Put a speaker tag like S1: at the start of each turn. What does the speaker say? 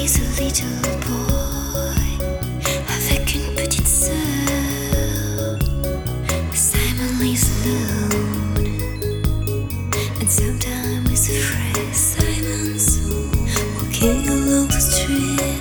S1: is a little boy avec une petite sœur. Simon lives alone and sometimes is afraid. Simon's walking along the street.